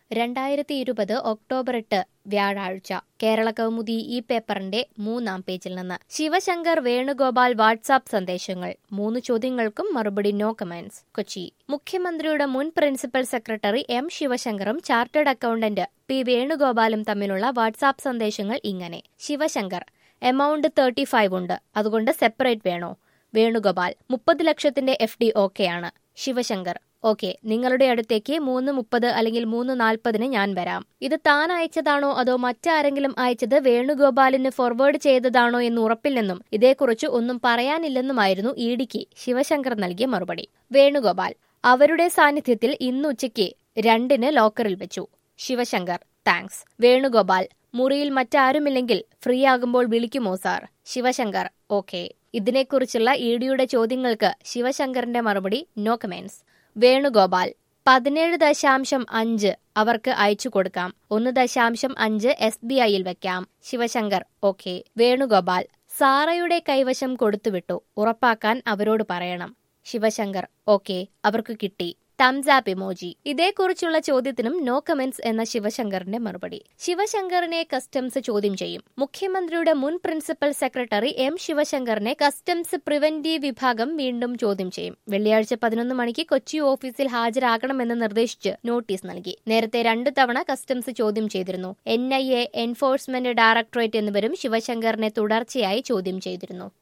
2020 October 8 വ്യാഴാഴ്ച കേരള കൗമുദി ഈ പേപ്പറിന്റെ 3-ാം പേജിൽ നിന്ന് ശിവശങ്കർ വേണുഗോപാൽ വാട്സാപ്പ് സന്ദേശങ്ങൾ 3 ചോദ്യങ്ങൾക്കും മറുപടി നോ കമന്റ്സ്. കൊച്ചി മുഖ്യമന്ത്രിയുടെ മുൻ പ്രിൻസിപ്പൽ സെക്രട്ടറി എം ശിവശങ്കറും ചാർട്ടേഡ് അക്കൌണ്ടന്റ് പി വേണുഗോപാലും തമ്മിലുള്ള വാട്സാപ്പ് സന്ദേശങ്ങൾ ഇങ്ങനെ. ശിവശങ്കർ: എമൗണ്ട് 35 ഉണ്ട്, അതുകൊണ്ട് സെപ്പറേറ്റ് വേണോ? വേണുഗോപാൽ: 30 ലക്ഷത്തിന്റെ FD ഓക്കെയാണ്. ശിവശങ്കർ: ഓക്കെ, നിങ്ങളുടെ അടുത്തേക്ക് 3:30 അല്ലെങ്കിൽ 3:40 ഞാൻ വരാം. ഇത് താൻ അയച്ചതാണോ അതോ മറ്റാരെങ്കിലും അയച്ചത് വേണുഗോപാലിന് ഫോർവേഡ് ചെയ്തതാണോ എന്ന് ഉറപ്പില്ലെന്നും ഇതേക്കുറിച്ച് ഒന്നും പറയാനില്ലെന്നുമായിരുന്നു ഇഡിക്ക് ശിവശങ്കർ നൽകിയ മറുപടി. വേണുഗോപാൽ: അവരുടെ സാന്നിധ്യത്തിൽ ഇന്ന് ഉച്ചയ്ക്ക് 2-ന് ലോക്കറിൽ വെച്ചു. ശിവശങ്കർ: താങ്ക്സ്. വേണുഗോപാൽ: മുറിയിൽ മറ്റാരുമില്ലെങ്കിൽ ഫ്രീ ആകുമ്പോൾ വിളിക്കുമോ സാർ? ശിവശങ്കർ: ഓക്കെ. ഇതിനെക്കുറിച്ചുള്ള ഇഡിയുടെ ചോദ്യങ്ങൾക്ക് ശിവശങ്കറിന്റെ മറുപടി നോ കമന്റ്സ്. വേണുഗോപാൽ: 17.5 അവർക്ക് അയച്ചു കൊടുക്കാം. 1.5 SBIയിൽ വെക്കാം. ശിവശങ്കർ: ഓക്കെ. വേണുഗോപാൽ: സാറയുടെ കൈവശം കൊടുത്തുവിട്ടു, ഉറപ്പാക്കാൻ അവരോട് പറയണം. ശിവശങ്കർ: ഓക്കെ, അവർക്ക് കിട്ടി. Thumbs app emoji. ഇതേക്കുറിച്ചുള്ള ചോദ്യത്തിനും നോ കമന്റ്സ് എന്ന ശിവശങ്കറിന്റെ മറുപടി. ശിവശങ്കറിനെ കസ്റ്റംസ് ചോദ്യം ചെയ്യും. മുഖ്യമന്ത്രിയുടെ മുൻ പ്രിൻസിപ്പൽ സെക്രട്ടറി എം ശിവശങ്കറിനെ കസ്റ്റംസ് പ്രിവന്റീവ് വിഭാഗം വീണ്ടും ചോദ്യം ചെയ്യും. വെള്ളിയാഴ്ച 11 മണിക്ക് കൊച്ചി ഓഫീസിൽ ഹാജരാകണമെന്ന് നിർദ്ദേശിച്ച് നോട്ടീസ് നൽകി. നേരത്തെ 2 തവണ കസ്റ്റംസ് ചോദ്യം ചെയ്തിരുന്നു. NIA, എൻഫോഴ്സ്മെന്റ് ഡയറക്ടറേറ്റ് എന്നിവരും ശിവശങ്കറിനെ തുടർച്ചയായി ചോദ്യം ചെയ്തിരുന്നു.